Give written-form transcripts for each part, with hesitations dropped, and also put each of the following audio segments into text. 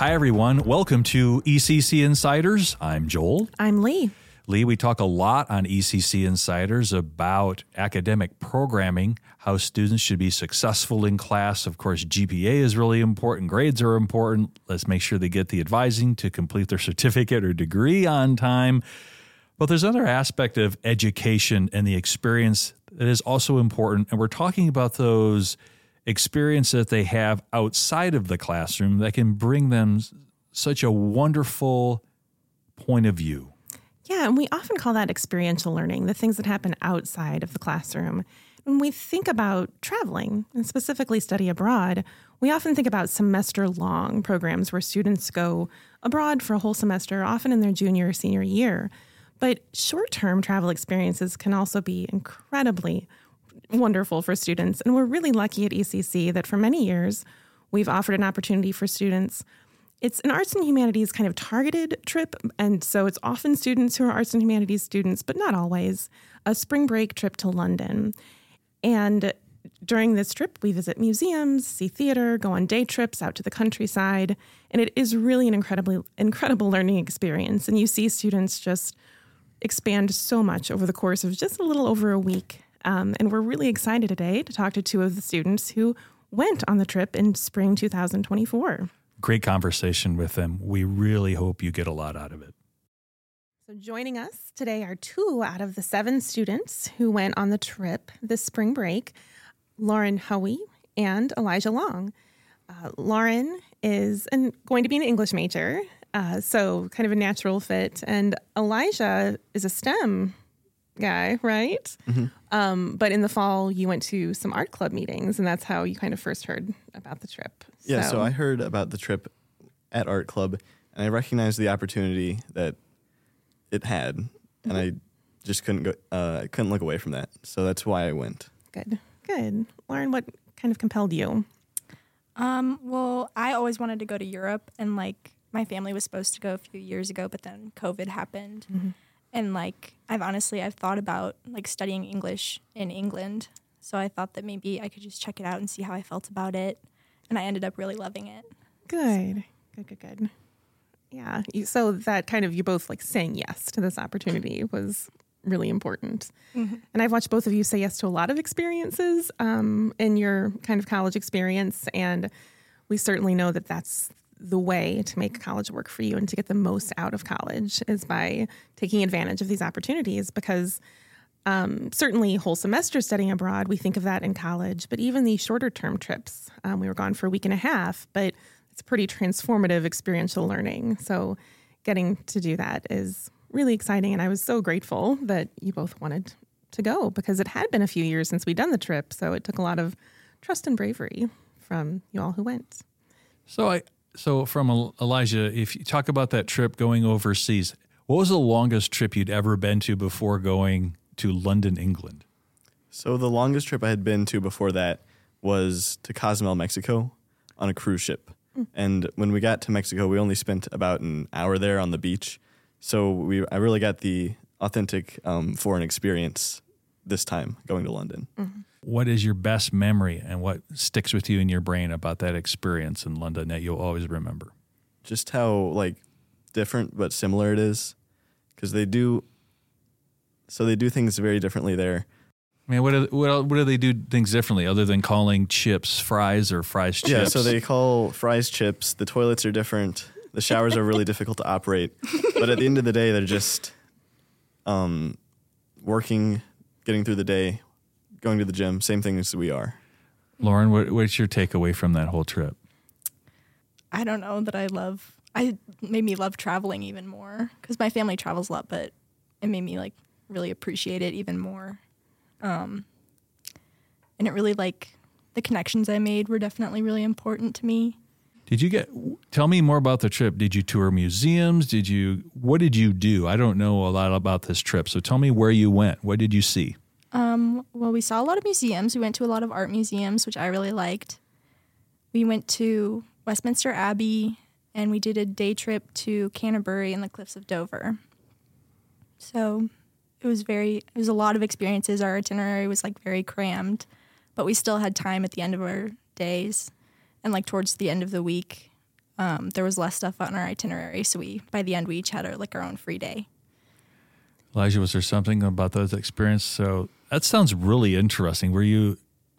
Hi, everyone. Welcome to ECC Insiders. I'm Joel. I'm Lee. Lee, we talk a lot on ECC Insiders about academic programming, how students should be successful in class. Of course, GPA is really important. Grades are important. Let's make sure they get the advising to complete their certificate or degree on time. But there's another aspect of education and the experience that is also important. And we're talking about those experiences that they have outside of the classroom that can bring them such a wonderful point of view. Yeah, and we often call that experiential learning, the things that happen outside of the classroom. When we think about traveling, and specifically study abroad, we often think about semester-long programs where students go abroad for a whole semester, often in their junior or senior year. But short-term travel experiences can also be incredibly wonderful for students. And we're really lucky at ECC that for many years, we've offered an opportunity for students. It's an arts and humanities kind of targeted trip. And so it's often students who are arts and humanities students, but not always, a spring break trip to London. And during this trip, we visit museums, see theater, go on day trips out to the countryside. And it is really an incredible learning experience. And you see students just expand so much over the course of just a little over a week. And we're really excited today to talk to two of the students who went on the trip in spring 2024. Great conversation with them. We really hope you get a lot out of it. So joining us today are 2 out of the 7 students who went on the trip this spring break, Lauren Hoey and Elijah Long. Lauren is going to be an English major, so kind of a natural fit. And Elijah is a STEM guy, right? Mm-hmm. But in the fall, you went to some art club meetings, and that's how you kind of first heard about the trip. Yeah, so I heard about the trip at art club, and I recognized the opportunity that it had, and I just couldn't look away from that. So that's why I went. Good. Lauren, what kind of compelled you? Well, I always wanted to go to Europe, and my family was supposed to go a few years ago, but then COVID happened. Mm-hmm. And I've thought about studying English in England. So I thought that maybe I could just check it out and see how I felt about it. And I ended up really loving it. Good. Yeah. So that kind of, you both saying yes to this opportunity was really important. Mm-hmm. And I've watched both of you say yes to a lot of experiences in your kind of college experience. And we certainly know that that's the way to make college work for you and to get the most out of college is by taking advantage of these opportunities, because certainly whole semester studying abroad, we think of that in college, but even these shorter term trips, we were gone for a week and a half, but it's pretty transformative experiential learning. So getting to do that is really exciting. And I was so grateful that you both wanted to go, because it had been a few years since we'd done the trip. So it took a lot of trust and bravery from you all who went. So from Elijah, if you talk about that trip going overseas, what was the longest trip you'd ever been to before going to London, England? So the longest trip I had been to before that was to Cozumel, Mexico on a cruise ship. And when we got to Mexico, we only spent about an hour there on the beach. So I really got the authentic foreign experience this time going to London. Mm-hmm. What is your best memory and what sticks with you in your brain about that experience in London that you'll always remember? Just how different but similar it is, because they do things very differently there. I mean, what do they do things differently other than calling chips fries or fries chips? Yeah, so they call fries chips. The toilets are different. The showers are really difficult to operate. But at the end of the day, they're just working, getting through the day, going to the gym, same thing as we are. Lauren, what's your takeaway from that whole trip? I don't know that it made me love traveling even more, because my family travels a lot, but it made me really appreciate it even more. And it really the connections I made were definitely really important to me. Tell me more about the trip. Did you tour museums? What did you do? I don't know a lot about this trip. So tell me where you went. What did you see? Well, we saw a lot of museums. We went to a lot of art museums, which I really liked. We went to Westminster Abbey, and we did a day trip to Canterbury and the Cliffs of Dover. So it was a lot of experiences. Our itinerary was very crammed, but we still had time at the end of our days. And towards the end of the week, there was less stuff on our itinerary. So by the end, we each had our own free day. Elijah, was there something about those experiences? So that sounds really interesting. Were you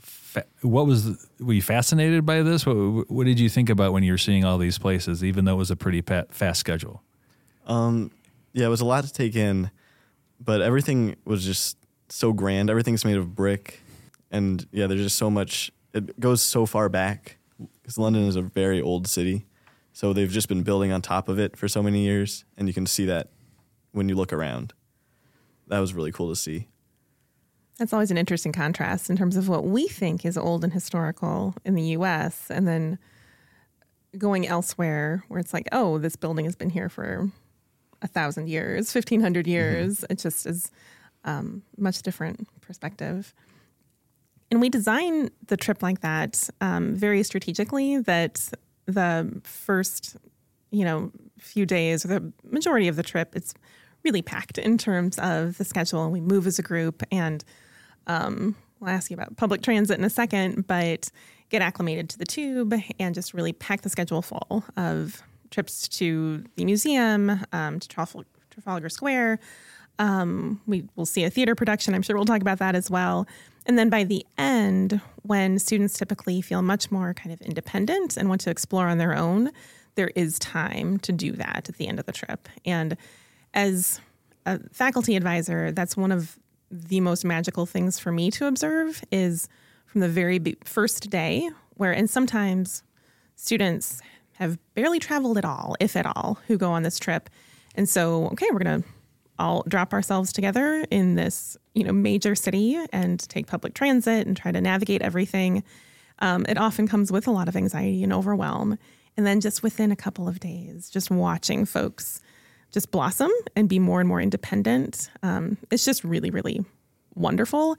fascinated by this? What did you think about when you were seeing all these places, even though it was a pretty fast schedule? Yeah, it was a lot to take in, but everything was just so grand. Everything's made of brick, and yeah, there's just so much. It goes so far back because London is a very old city, so they've just been building on top of it for so many years, and you can see that when you look around. That was really cool to see. That's always an interesting contrast in terms of what we think is old and historical in the U.S. and then going elsewhere where it's like, oh, this building has been here for 1,000 years, 1,500 years. Mm-hmm. It just is much different perspective. And we design the trip like that very strategically, that the first, few days or the majority of the trip, it's really packed in terms of the schedule. We move as a group, and we'll ask you about public transit in a second, but get acclimated to the tube and just really pack the schedule full of trips to the museum, to Trafalgar Square. We will see a theater production. I'm sure we'll talk about that as well. And then by the end, when students typically feel much more kind of independent and want to explore on their own, there is time to do that at the end of the trip. And as a faculty advisor, that's one of the most magical things for me to observe is from the very first day and sometimes students have barely traveled at all, if at all, who go on this trip. And so, okay, we're going to all drop ourselves together in this, major city and take public transit and try to navigate everything. It often comes with a lot of anxiety and overwhelm. And then just within a couple of days, just watching folks just blossom and be more and more independent. It's just really, really wonderful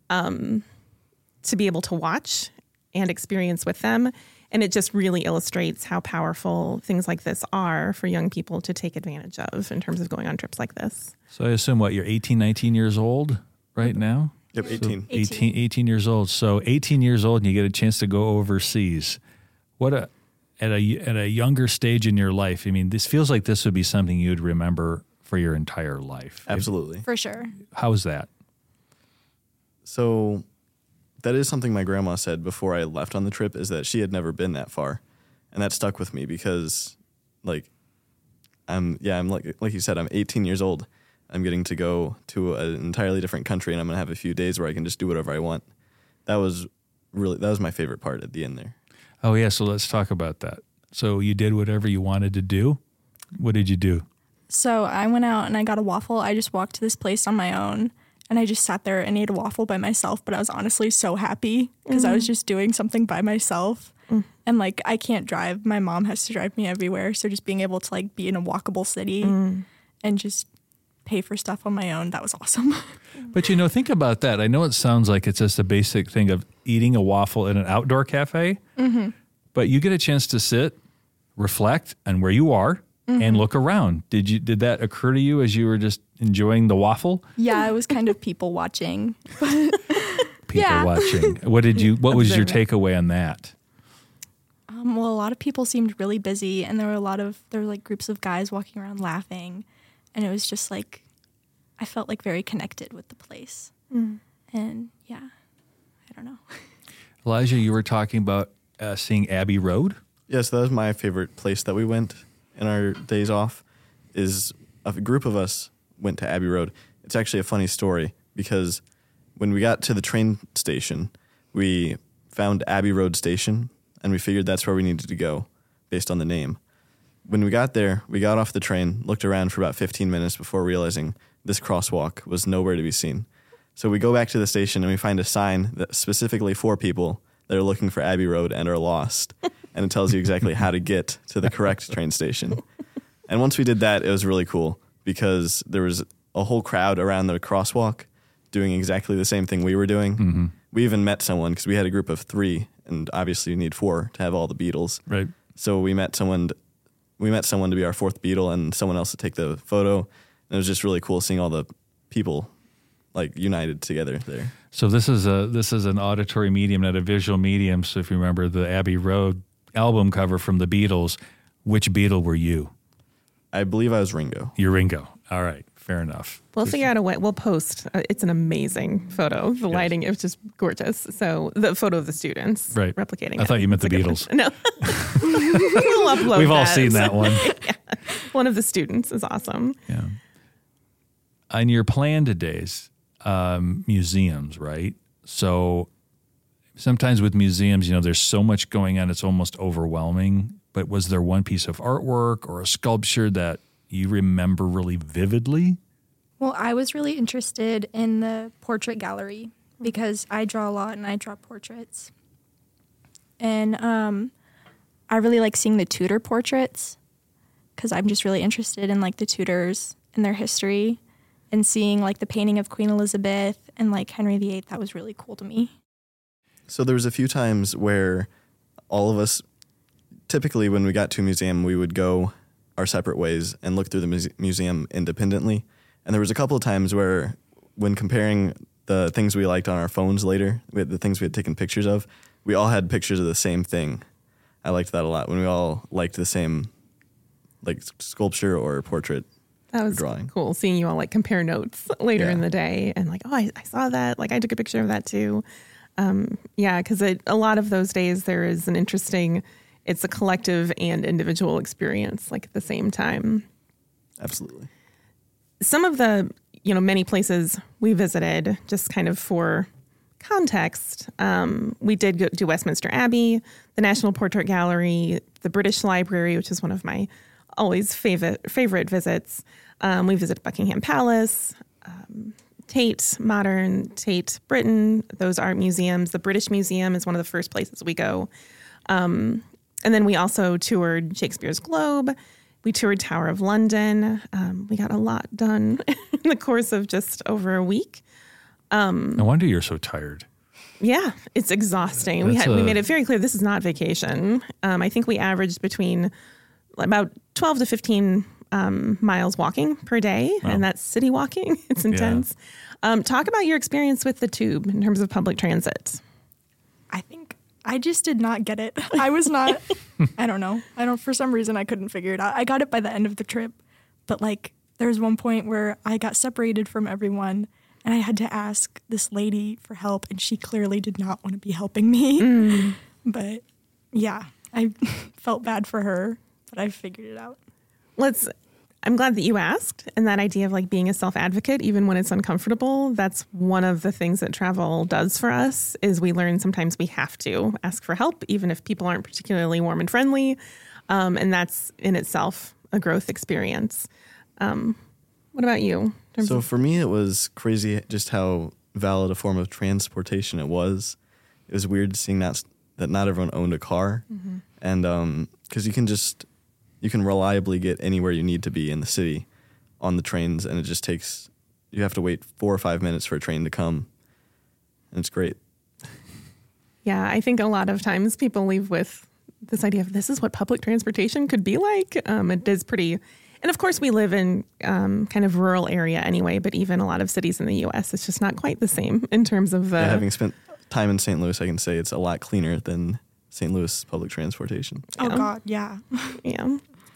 to be able to watch and experience with them. And it just really illustrates how powerful things like this are for young people to take advantage of in terms of going on trips like this. So I assume, you're 18, 19 years old right now? Yep, 18. So 18 years old. So 18 years old and you get a chance to go overseas. At a younger stage in your life, this feels like this would be something you'd remember for your entire life. Absolutely. For sure. How's that? So that is something my grandma said before I left on the trip, is that she had never been that far. And that stuck with me because, I'm like you said, I'm 18 years old. I'm getting to go to an entirely different country, and I'm going to have a few days where I can just do whatever I want. That was my favorite part at the end there. Oh, yeah, so let's talk about that. So you did whatever you wanted to do. What did you do? So I went out and I got a waffle. I just walked to this place on my own, and I just sat there and ate a waffle by myself, but I was honestly so happy because I was just doing something by myself. And, I can't drive. My mom has to drive me everywhere, so just being able to, be in a walkable city and just pay for stuff on my own, that was awesome. But, think about that. I know it sounds like it's just a basic thing of eating a waffle in an outdoor cafe, but you get a chance to sit, reflect on where you are, and look around. Did that occur to you as you were just enjoying the waffle? Yeah, I was kind of people watching. Watching. What was your takeaway on that? Well, a lot of people seemed really busy, and there were groups of guys walking around laughing, and it was just I felt very connected with the place. And yeah, I don't know. Elijah, you were talking about seeing Abbey Road? Yes, that was my favorite place that we went in our days off. Is a group of us went to Abbey Road. It's actually a funny story because when we got to the train station, we found Abbey Road Station, and we figured that's where we needed to go based on the name. When we got there, we got off the train, looked around for about 15 minutes before realizing this crosswalk was nowhere to be seen. So we go back to the station and we find a sign that's specifically for people that are looking for Abbey Road and are lost. And it tells you exactly how to get to the correct train station. And once we did that, it was really cool because there was a whole crowd around the crosswalk doing exactly the same thing we were doing. Mm-hmm. We even met someone because we had a group of 3, and obviously you need 4 to have all the Beatles. Right. So we met someone to be our 4th Beatle and someone else to take the photo. And it was just really cool seeing all the people united together there. So this is an auditory medium, not a visual medium. So if you remember the Abbey Road album cover from the Beatles, Which Beatle were you? I believe I was Ringo. You're Ringo. All right. Fair enough. We'll figure out a way. We'll post. It's an amazing photo. The lighting, it was just gorgeous. So the photo of the students replicating I thought you meant It's the a good Beatles. one. No. We'll upload We've all seen that one. Yeah. One of the students is awesome. Yeah. On your planned days, museums, right? So sometimes with museums, there's so much going on, it's almost overwhelming. But was there one piece of artwork or a sculpture that you remember really vividly? Well, I was really interested in the portrait gallery because I draw a lot and I draw portraits. And I really like seeing the Tudor portraits because I'm just really interested in like the Tudors and their history, and seeing like the painting of Queen Elizabeth and like Henry VIII. That was really cool to me. So there was a few times where all of us, typically when we got to a museum, we would go our separate ways and look through the museum independently. And there was a couple of times where, when comparing the things we liked on our phones later, the things we had taken pictures of, we all had pictures of the same thing. I liked that a lot, when we all liked the same like sculpture or portrait. That was drawing. Cool seeing you all like compare notes later in the day and like, oh, I saw that. Like I took a picture of that too. Because a lot of those days there is an interesting, it's a collective and individual experience like at the same time. Absolutely. Some of the, many places we visited, just kind of for context, we did go to Westminster Abbey, the National Portrait Gallery, the British Library, which is one of my always favorite visits. We visited Buckingham Palace, Tate Modern, Tate Britain, those art museums. The British Museum is one of the first places we go. And then we also toured Shakespeare's Globe. We toured Tower of London. We got a lot done in the course of just over a week. No wonder you're so tired. Yeah, it's exhausting. We made it very clear this is not vacation. I think we averaged between about 12 to 15 miles walking per day, and that's city walking. It's intense. Yeah. Talk about your experience with the tube in terms of public transit. I think I just did not get it. I was not, I don't know. For some reason, I couldn't figure it out. I got it by the end of the trip, but like there was one point where I got separated from everyone and I had to ask this lady for help, and she clearly did not want to be helping me. But yeah, I felt bad for her, but I figured it out. I'm glad that you asked, and that idea of like being a self-advocate, even when it's uncomfortable, that's one of the things that travel does for us, is we learn sometimes we have to ask for help, even if people aren't particularly warm and friendly. And that's in itself a growth experience. What about you? So for me, it was crazy just how valid a form of transportation it was. It was weird seeing that not everyone owned a car. Mm-hmm. And because you can reliably get anywhere you need to be in the city on the trains, and it just takes, you have to wait 4 or 5 minutes for a train to come, and it's great. Yeah, I think a lot of times people leave with this idea of this is what public transportation could be like. It is pretty, and of course we live in kind of rural area anyway, but even a lot of cities in the U.S., it's just not quite the same in terms of the... having spent time in St. Louis, I can say it's a lot cleaner than St. Louis public transportation. Oh, God, yeah. Yeah.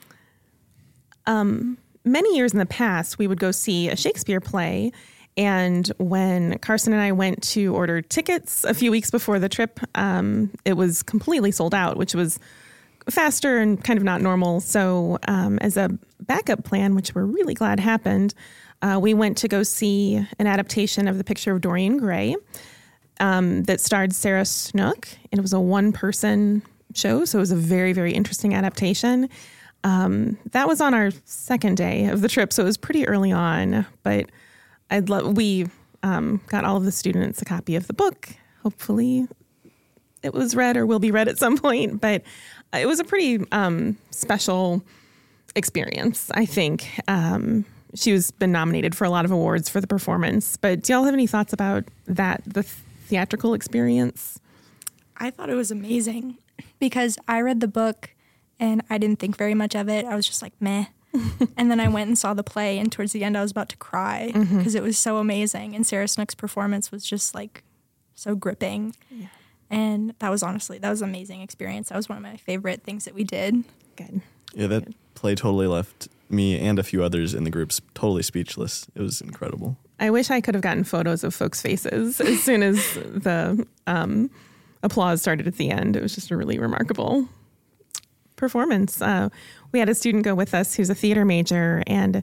Many years in the past, we would go see a Shakespeare play. And when Carson and I went to order tickets a few weeks before the trip, it was completely sold out, which was faster and kind of not normal. So as a backup plan, which we're really glad happened, we went to go see an adaptation of The Picture of Dorian Gray that starred Sarah Snook. And it was a one-person show, so it was a very, very interesting adaptation. That was on our second day of the trip, so it was pretty early on. But we got all of the students a copy of the book. Hopefully, it was read or will be read at some point. But it was a pretty special experience, I think. She's been nominated for a lot of awards for the performance. But do y'all have any thoughts about that, the theatrical experience? I thought it was amazing because I read the book and I didn't think very much of it. I was just like, meh. And then I went and saw the play, and towards the end I was about to cry because it was so amazing. And Sarah Snook's performance was just like so gripping. Yeah. And that was an amazing experience. That was one of my favorite things that we did. Good. Yeah, that play totally left me and a few others in the groups totally speechless. It was incredible. I wish I could have gotten photos of folks' faces as soon as the applause started at the end. It was just a really remarkable performance. We had a student go with us who's a theater major, and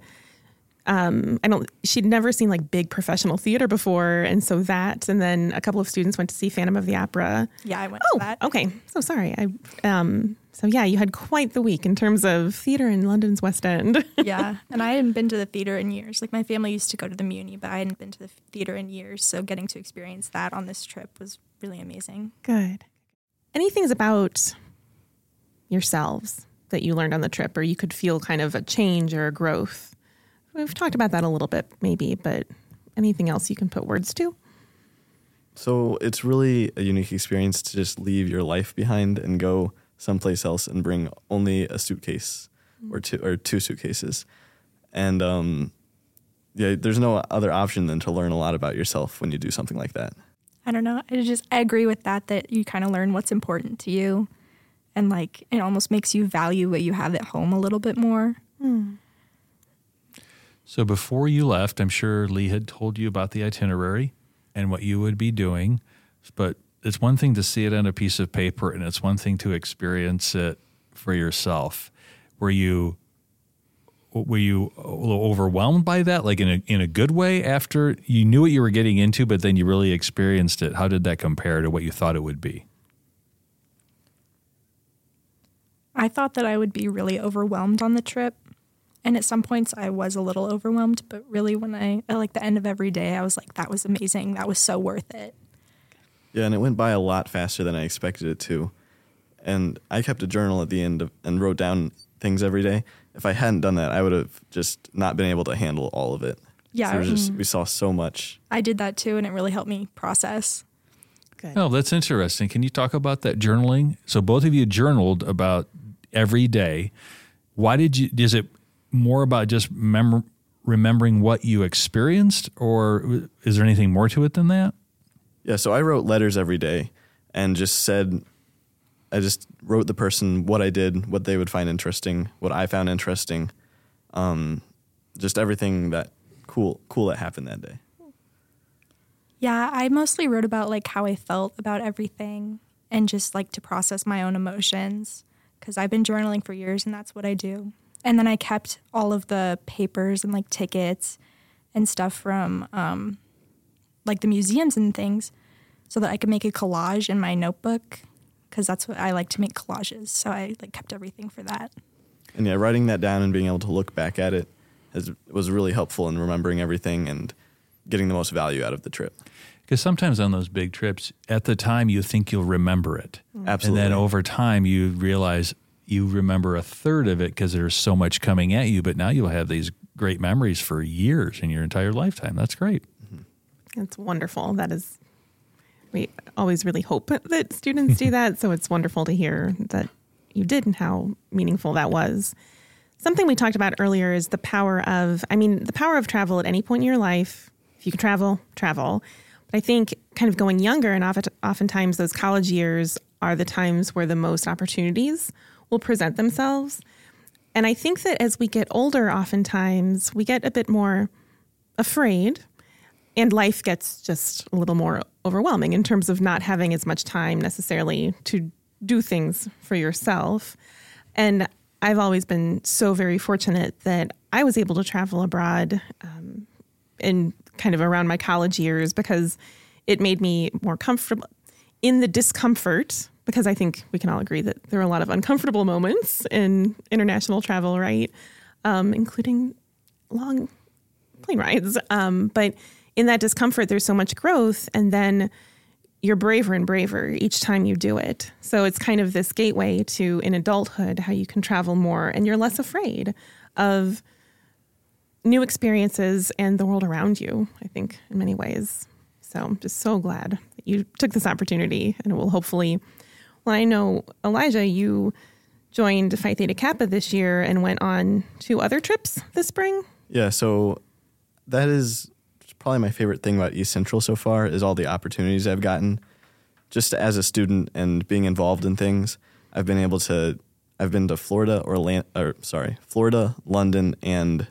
she'd never seen like big professional theater before. And so that, and then a couple of students went to see Phantom of the Opera. Yeah, I went to that. Okay. So sorry. So yeah, you had quite the week in terms of theater in London's West End. Yeah, and I hadn't been to the theater in years. Like my family used to go to the Muni, but I hadn't been to the theater in years. So getting to experience that on this trip was really amazing. Good. Any things about yourselves that you learned on the trip, or you could feel kind of a change or a growth? We've talked about that a little bit maybe, but anything else you can put words to? So it's really a unique experience to just leave your life behind and go someplace else and bring only a suitcase or two suitcases. And there's no other option than to learn a lot about yourself when you do something like that. I don't know. I agree with that you kind of learn what's important to you, and like it almost makes you value what you have at home a little bit more. So before you left, I'm sure Lee had told you about the itinerary and what you would be doing, but it's one thing to see it on a piece of paper, and it's one thing to experience it for yourself. Were you a little overwhelmed by that, like in a good way, after you knew what you were getting into, but then you really experienced it? How did that compare to what you thought it would be? I thought that I would be really overwhelmed on the trip. And at some points I was a little overwhelmed, but really when at like the end of every day, I was like, that was amazing. That was so worth it. Yeah, and it went by a lot faster than I expected it to. And I kept a journal at the end and wrote down things every day. If I hadn't done that, I would have just not been able to handle all of it. Yeah. So we saw so much. I did that too, and it really helped me process. Good. Oh, that's interesting. Can you talk about that journaling? So both of you journaled about every day. Why is it more about just remembering what you experienced, or is there anything more to it than that? Yeah, so I wrote letters every day and I just wrote the person what I did, what they would find interesting, what I found interesting, just everything that cool that happened that day. Yeah, I mostly wrote about like how I felt about everything and just like to process my own emotions, because I've been journaling for years and that's what I do. And then I kept all of the papers and like tickets and stuff from like the museums and things so that I could make a collage in my notebook, because that's what I like to make collages. So I like kept everything for that. And yeah, writing that down and being able to look back at it was really helpful in remembering everything and getting the most value out of the trip. Because sometimes on those big trips, at the time you think you'll remember it. Absolutely. And then over time you realize you remember a third of it because there's so much coming at you, but now you'll have these great memories for years in your entire lifetime. That's great. It's wonderful. We always really hope that students do that. So it's wonderful to hear that you did and how meaningful that was. Something we talked about earlier is the power of travel at any point in your life. If you can travel. But I think kind of going younger, and oftentimes those college years are the times where the most opportunities will present themselves. And I think that as we get older, oftentimes we get a bit more afraid, and life gets just a little more overwhelming in terms of not having as much time necessarily to do things for yourself. And I've always been so very fortunate that I was able to travel abroad in kind of around my college years, because it made me more comfortable in the discomfort, because I think we can all agree that there are a lot of uncomfortable moments in international travel, right? Including long plane rides. But in that discomfort, there's so much growth, and then you're braver and braver each time you do it. So it's kind of this gateway to, in adulthood, how you can travel more, and you're less afraid of new experiences and the world around you, I think, in many ways. So I'm just so glad that you took this opportunity, and it will hopefully, well, I know, Elijah, you joined Phi Theta Kappa this year and went on 2 other trips this spring. Yeah, so that is probably my favorite thing about East Central so far, is all the opportunities I've gotten. Just as a student and being involved in things, I've I've been to Florida, London, and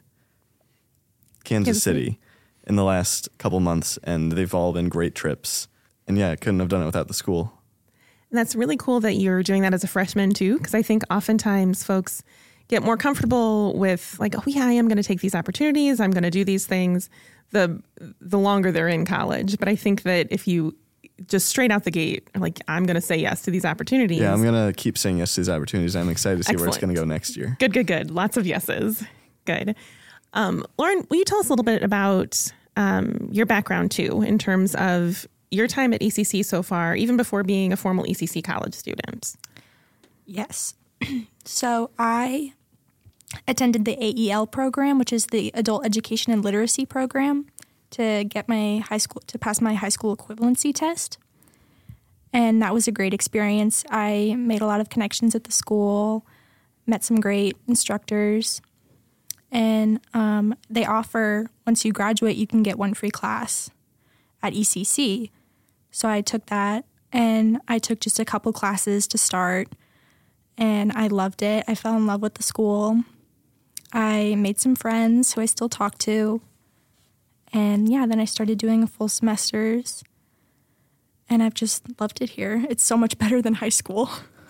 Kansas City in the last couple months, and they've all been great trips. And yeah, I couldn't have done it without the school. And that's really cool that you're doing that as a freshman too, because I think oftentimes folks get more comfortable with like, oh yeah, I am going to take these opportunities, I'm going to do these things the longer they're in college. But I think that if you just straight out the gate, like, I'm going to say yes to these opportunities. Yeah, I'm going to keep saying yes to these opportunities. I'm excited to see where it's going to go next year. Good. Lots of yeses. Good. Lauren, will you tell us a little bit about your background too, in terms of your time at ECC so far, even before being a formal ECC college student? Yes. So I attended the AEL program, which is the Adult Education and Literacy program, to get pass my high school equivalency test. And that was a great experience. I made a lot of connections at the school, met some great instructors, and they offer, once you graduate, you can get one free class at ECC. So I took that, and I took just a couple classes to start, and I loved it. I fell in love with the school. I made some friends who I still talk to. And yeah, then I started doing full semesters, and I've just loved it here. It's so much better than high school.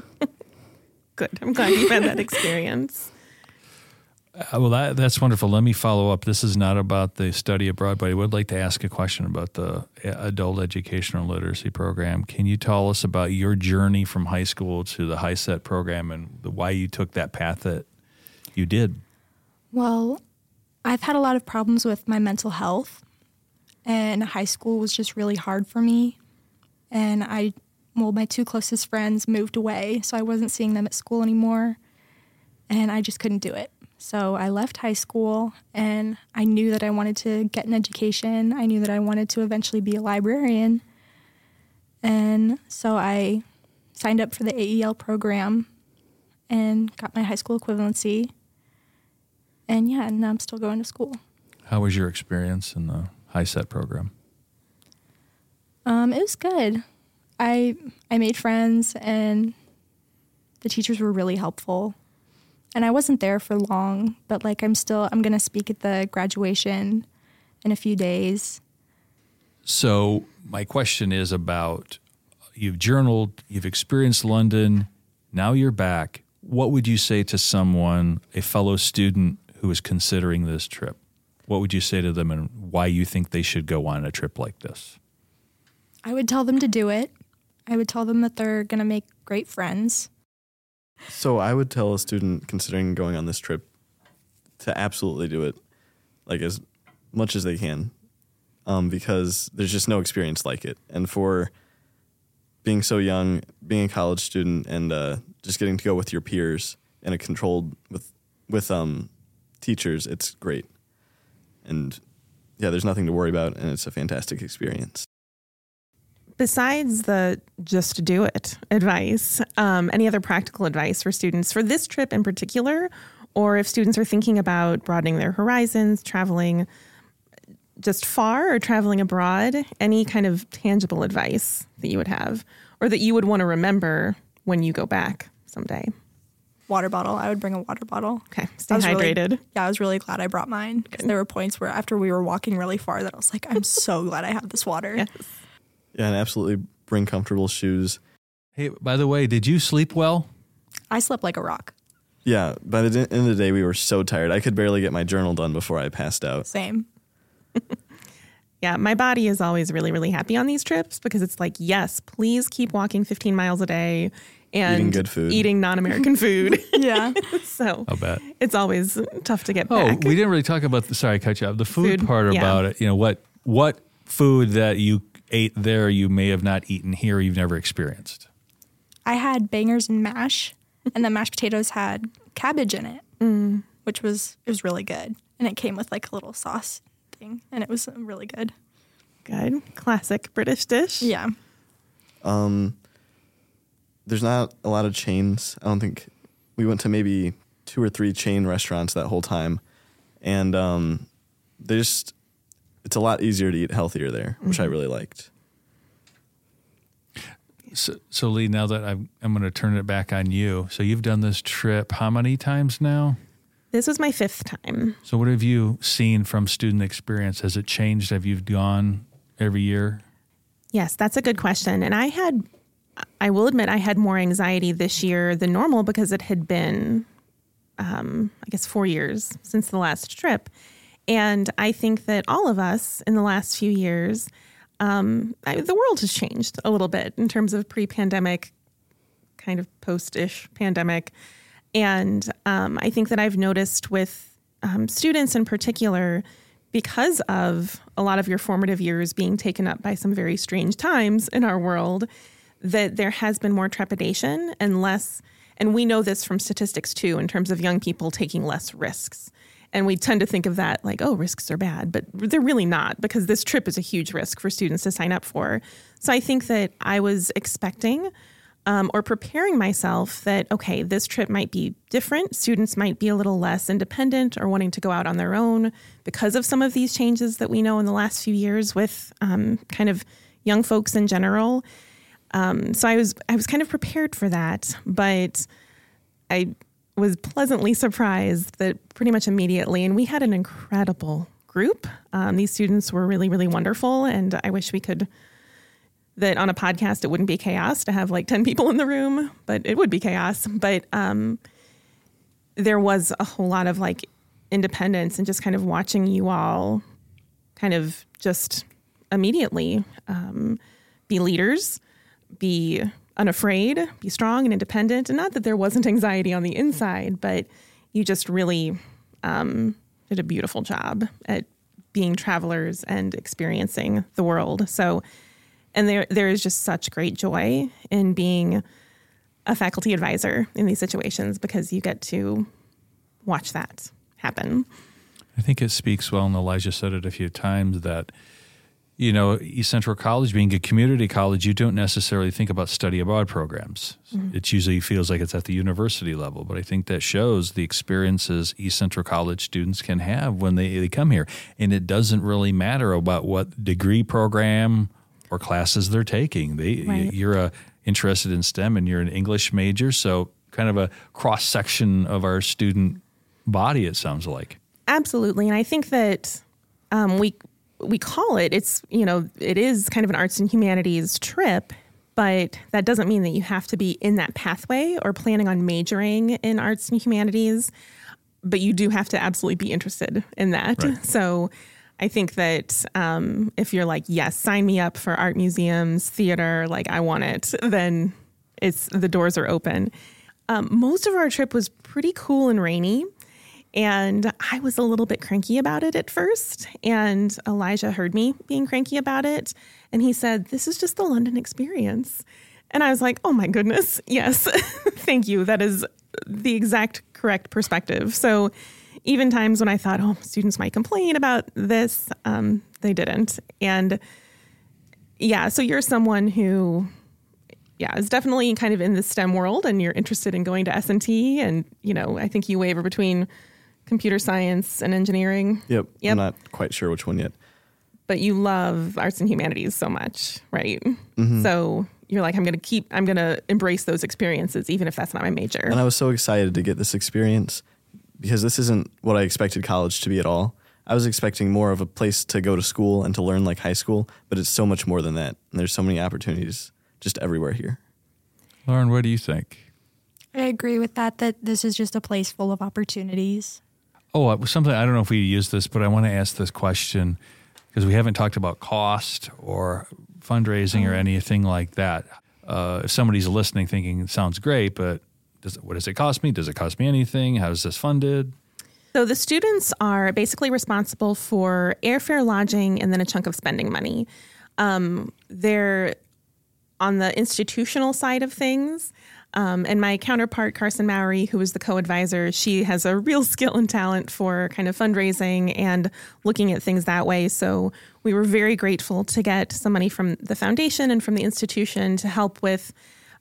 Good. I'm glad you've had that experience. Well, that's wonderful. Let me follow up. This is not about the study abroad, but I would like to ask a question about the Adult Educational Literacy Program. Can you tell us about your journey from high school to the HiSET program and why you took that path that you did? Well, I've had a lot of problems with my mental health, and high school was just really hard for me. And my two closest friends moved away, so I wasn't seeing them at school anymore, and I just couldn't do it. So I left high school, and I knew that I wanted to get an education. I knew that I wanted to eventually be a librarian. And so I signed up for the AEL program and got my high school equivalency. And yeah, and now I'm still going to school. How was your experience in the HiSET program? It was good. I made friends, and the teachers were really helpful. And I wasn't there for long, but like I'm going to speak at the graduation in a few days. So my question is about, you've journaled, you've experienced London, now you're back. What would you say to someone, a fellow student who is considering this trip? What would you say to them, and why you think they should go on a trip like this? I would tell them to do it. I would tell them that they're going to make great friends. So I would tell a student considering going on this trip to absolutely do it, like as much as they can, because there's just no experience like it. And for being so young, being a college student, and just getting to go with your peers in a controlled with teachers, it's great. And yeah, there's nothing to worry about, and it's a fantastic experience. Besides the just do it advice, any other practical advice for students for this trip in particular, or if students are thinking about broadening their horizons, traveling just far or traveling abroad, any kind of tangible advice that you would have or that you would want to remember when you go back someday? Water bottle. I would bring a water bottle. Okay. Stay hydrated. I was really glad I brought mine, because there were points where after we were walking really far that I was like, I'm so glad I have this water. Yes. Yeah, and absolutely bring comfortable shoes. Hey, by the way, did you sleep well? I slept like a rock. Yeah, by the end of the day, we were so tired. I could barely get my journal done before I passed out. Same. Yeah, my body is always really, really happy on these trips because it's like, yes, please keep walking 15 miles a day and eating good food, eating non-American food. Yeah. So I'll bet. It's always tough to get Oh, back. we didn't really talk about sorry, I cut you off. The food part yeah. about it. You know, what food that you ate there you may have not eaten here, you've never experienced? I had bangers and mash, and the mashed potatoes had cabbage in it, which was really good. And it came with like a little sauce thing, and it was really good. Good. Classic British dish. Yeah. There's not a lot of chains. I don't think we went to maybe 2 or 3 chain restaurants that whole time. And it's a lot easier to eat healthier there, which I really liked. So Lee, now that I'm going to turn it back on you. So you've done this trip how many times now? This was my 5th time. So what have you seen from student experience? Has it changed? Have you gone every year? Yes, that's a good question. And I will admit I had more anxiety this year than normal because it had been, 4 years since the last trip. And I think that all of us in the last few years, the world has changed a little bit in terms of pre-pandemic, kind of post-ish pandemic. And I think that I've noticed with students in particular, because of a lot of your formative years being taken up by some very strange times in our world, that there has been more trepidation and less, and we know this from statistics too, in terms of young people taking less risks. And we tend to think of that like, oh, risks are bad, but they're really not, because this trip is a huge risk for students to sign up for. So I think that I was expecting or preparing myself that, okay, this trip might be different. Students might be a little less independent or wanting to go out on their own because of some of these changes that we know in the last few years with kind of young folks in general. So I was kind of prepared for that, but I was pleasantly surprised that pretty much immediately, and we had an incredible group. These students were really, really wonderful, and I wish we could, that on a podcast it wouldn't be chaos to have like 10 people in the room, but it would be chaos. But there was a whole lot of like independence and just kind of watching you all kind of just immediately be leaders, be unafraid, be strong and independent. And not that there wasn't anxiety on the inside, but you just really did a beautiful job at being travelers and experiencing the world. So, and there is just such great joy in being a faculty advisor in these situations because you get to watch that happen. I think it speaks well, and Elijah said it a few times, that, you know, East Central College being a community college, you don't necessarily think about study abroad programs. Mm-hmm. It usually feels like it's at the university level, but I think that shows the experiences East Central College students can have when they come here. And it doesn't really matter about what degree program or classes they're taking. Right. You're interested in STEM and you're an English major, so kind of a cross-section of our student body, it sounds like. Absolutely. And I think that we call it, it is kind of an arts and humanities trip, but that doesn't mean that you have to be in that pathway or planning on majoring in arts and humanities, but you do have to absolutely be interested in that. Right. So I think that if you're like, yes, sign me up for art museums, theater, like I want it, then the doors are open. Most of our trip was pretty cool and rainy. And I was a little bit cranky about it at first. And Elijah heard me being cranky about it. And he said, this is just the London experience. And I was like, oh my goodness, yes, thank you. That is the exact correct perspective. So even times when I thought, oh, students might complain about this, they didn't. And yeah, so you're someone who, is definitely kind of in the STEM world and you're interested in going to S&T. And, I think you waver between computer science and engineering. Yep. I'm not quite sure which one yet. But you love arts and humanities so much, right? Mm-hmm. So you're like, I'm going to embrace those experiences, even if that's not my major. And I was so excited to get this experience because this isn't what I expected college to be at all. I was expecting more of a place to go to school and to learn like high school, but it's so much more than that. And there's so many opportunities just everywhere here. Lauren, what do you think? I agree with that this is just a place full of opportunities. Oh, something, I don't know if we used this, but I want to ask this question because we haven't talked about cost or fundraising or anything like that. If somebody's listening thinking it sounds great, but what does it cost me? Does it cost me anything? How is this funded? So the students are basically responsible for airfare, lodging, and then a chunk of spending money. They're on the institutional side of things. And my counterpart, Carson Mowry, who is the co-advisor, she has a real skill and talent for kind of fundraising and looking at things that way. So we were very grateful to get some money from the foundation and from the institution to help with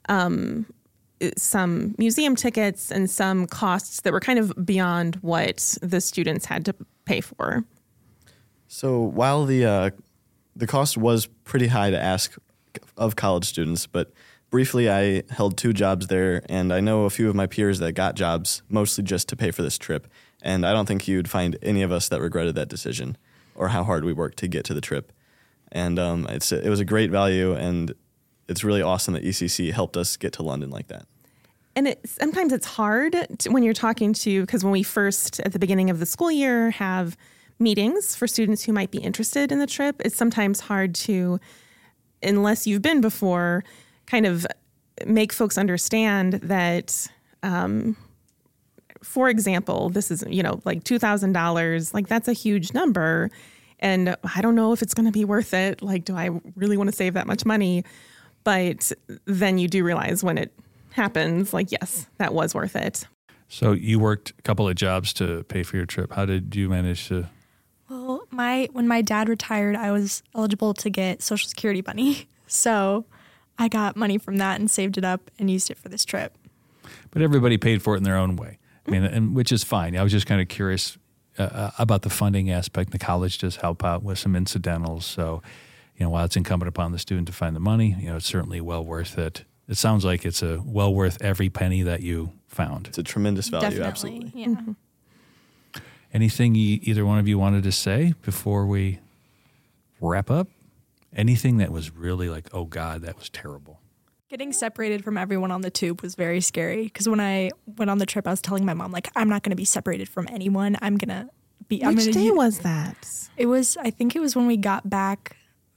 some museum tickets and some costs that were kind of beyond what the students had to pay for. So while the cost was pretty high to ask of college students, but briefly, I held 2 jobs there, and I know a few of my peers that got jobs mostly just to pay for this trip. And I don't think you'd find any of us that regretted that decision or how hard we worked to get to the trip. And it was a great value, and it's really awesome that ECC helped us get to London like that. And sometimes it's hard when you're talking to, because when we first, at the beginning of the school year, have meetings for students who might be interested in the trip, it's sometimes hard to, unless you've been before, kind of make folks understand that, for example, this is, like $2,000, like that's a huge number. And I don't know if it's going to be worth it. Like, do I really want to save that much money? But then you do realize when it happens, like, yes, that was worth it. So you worked a couple of jobs to pay for your trip. How did you manage to? Well, when my dad retired, I was eligible to get Social Security money. So I got money from that and saved it up and used it for this trip. But everybody paid for it in their own way. I mean, and which is fine. I was just kind of curious about the funding aspect. The college does help out with some incidentals. So, while it's incumbent upon the student to find the money, it's certainly well worth it. It sounds like it's well worth every penny that you found. It's a tremendous value, Definitely, absolutely. yeah. Mm-hmm. Anything either one of you wanted to say before we wrap up? Anything that was really like, oh God, that was terrible? Getting separated from everyone on the tube was very scary because when I went on the trip, I was telling my mom, like, I'm not going to be separated from anyone. Which day was that? I think it was when we got back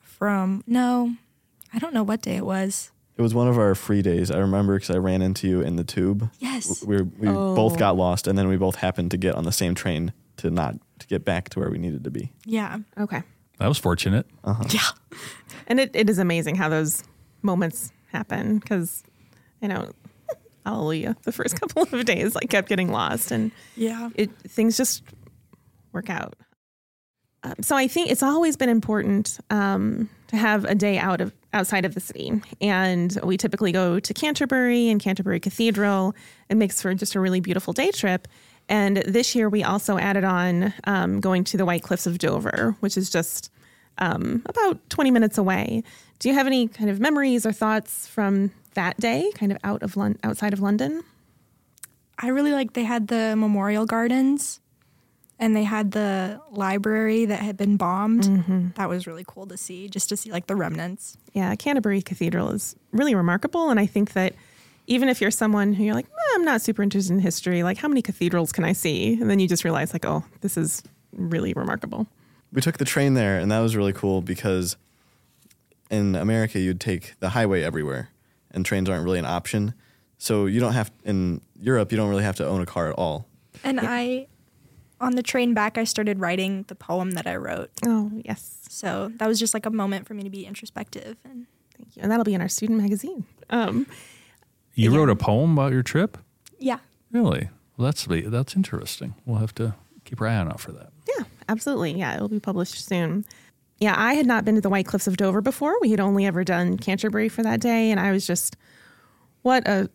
no, I don't know what day it was. It was one of our free days. I remember because I ran into you in the tube. Yes. We both got lost, and then we both happened to get on the same train to get back to where we needed to be. Yeah. Okay. That was fortunate. Uh-huh. Yeah. And it is amazing how those moments happen because, hallelujah, the first couple of days I kept getting lost and Yeah. Things just work out. So I think it's always been important to have a day outside of the city. And we typically go to Canterbury and Canterbury Cathedral. It makes for just a really beautiful day trip. And this year we also added on going to the White Cliffs of Dover, which is just about 20 minutes away. Do you have any kind of memories or thoughts from that day, kind of outside of London? I really liked they had the memorial gardens and they had the library that had been bombed. Mm-hmm. That was really cool to see, just to see like the remnants. Yeah, Canterbury Cathedral is really remarkable. And I think that even if you're someone who you're like, I'm not super interested in history, like how many cathedrals can I see? And then you just realize like, oh, this is really remarkable. We took the train there, and that was really cool because in America, you'd take the highway everywhere, and trains aren't really an option. So in Europe, you don't really have to own a car at all. And on the train back, I started writing the poem that I wrote. Oh, yes. So that was just like a moment for me to be introspective. And thank you. And that'll be in our student magazine. You wrote a poem about your trip? Yeah. Really? Well, that's interesting. We'll have to keep our eye out for that. Yeah, absolutely. Yeah, it'll be published soon. Yeah, I had not been to the White Cliffs of Dover before. We had only ever done Canterbury for that day. And I was just, it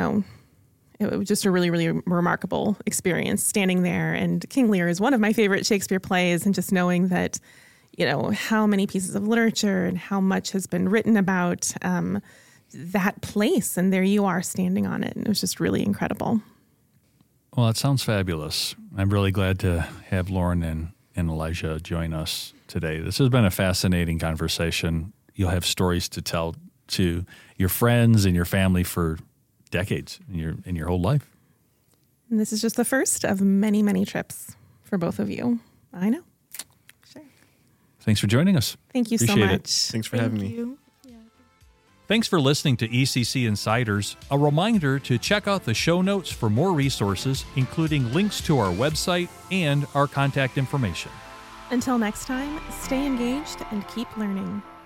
was just a really, really remarkable experience standing there. And King Lear is one of my favorite Shakespeare plays. And just knowing that, how many pieces of literature and how much has been written about that place. And there you are standing on it. And it was just really incredible. Well, it sounds fabulous. I'm really glad to have Lauren and Elijah join us today. This has been a fascinating conversation. You'll have stories to tell to your friends and your family for decades in your whole life. And this is just the first of many, many trips for both of you. I know. Sure. Thanks for joining us. Thank you Appreciate so much. Thanks for having me. you. Thanks for listening to ECC Insiders. A reminder to check out the show notes for more resources, including links to our website and our contact information. Until next time, stay engaged and keep learning.